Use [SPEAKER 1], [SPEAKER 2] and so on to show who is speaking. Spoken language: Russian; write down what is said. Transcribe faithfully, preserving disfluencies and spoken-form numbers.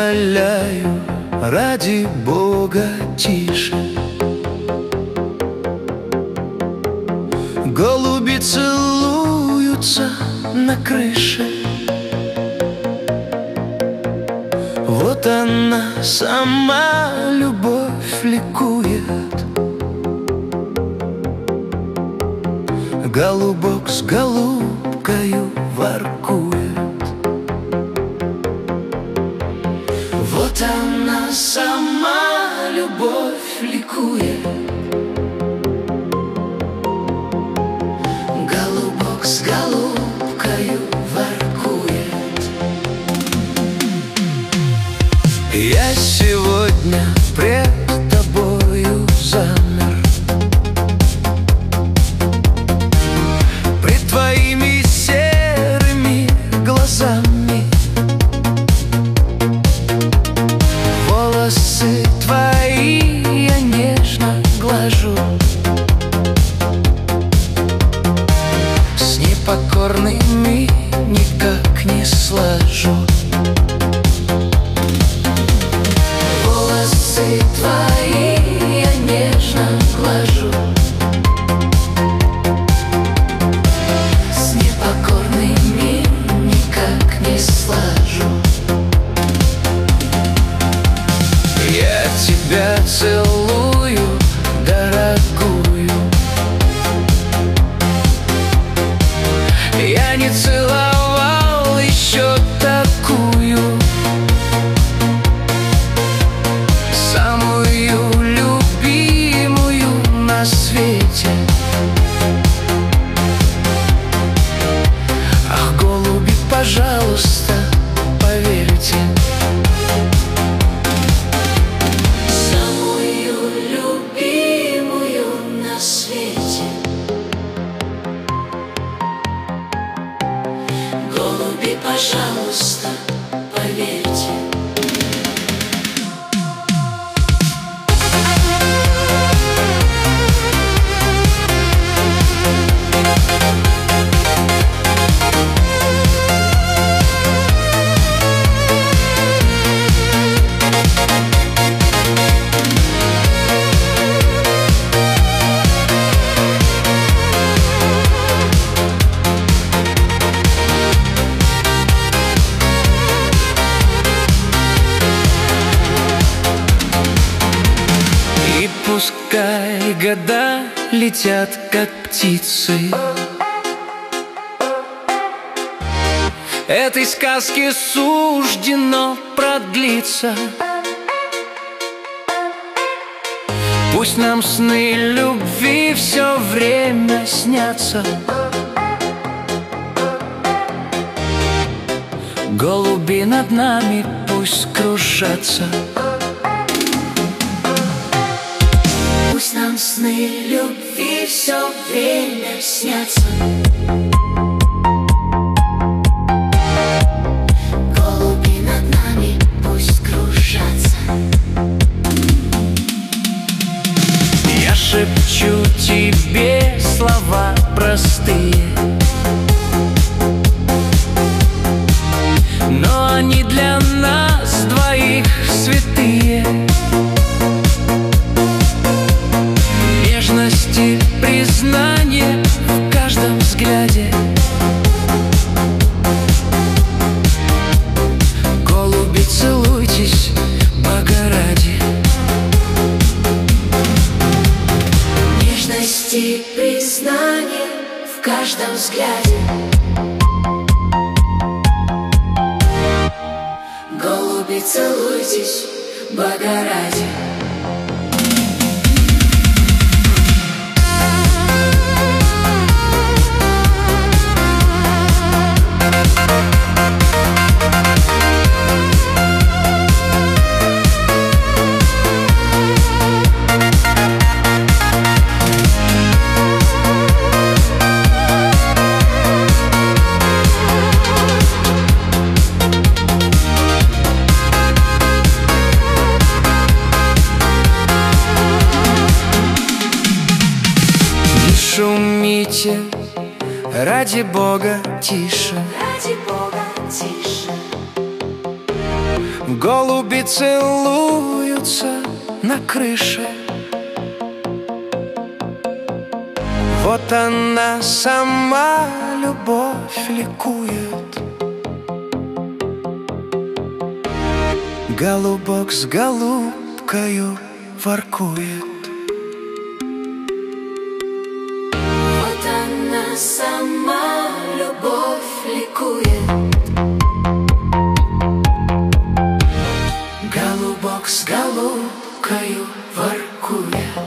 [SPEAKER 1] умоляю, ради Бога, тише. Голуби целуются на крыше. Вот она сама, любовь, ликует. Голубок с голубкою воркует. Вот она сама, любовь, ликует. Голубок с голубкою воркует. Я сегодня пред тобою замер, пред твоими серыми глазами. Волосы твои я нежно глажу, с непокорными никак не сложу. Волосы твои я нежно глажу, с непокорными никак не сложу. Я тебя целую, дорогую. Я не целовал еще такую, самую любимую на свете. Ах, голуби, пожалуйста, поверьте. Самую любимую на свете. Голуби, пожалуйста, поверьте. Пускай года летят, как птицы, этой сказке суждено продлиться. Пусть нам сны любви все время снятся. Голуби над нами пусть кружатся. Пусть нам сны любви все время снятся. Голуби над нами пусть кружатся. Я шепчу тебе слова простые, но они для нас двоих святые. Нежности, признание в каждом взгляде. Голуби, целуйтесь, Бога ради. Нежности, признание в каждом взгляде. Голуби, целуйтесь, Бога ради. Шумите, ради Бога, тише.
[SPEAKER 2] Ради Бога, тише.
[SPEAKER 1] Голуби целуются на крыше. Вот она сама, любовь, ликует. Голубок с голубкою воркует.
[SPEAKER 2] Вот она сама, любовь, ликует.
[SPEAKER 1] Голубок с голубкою воркует.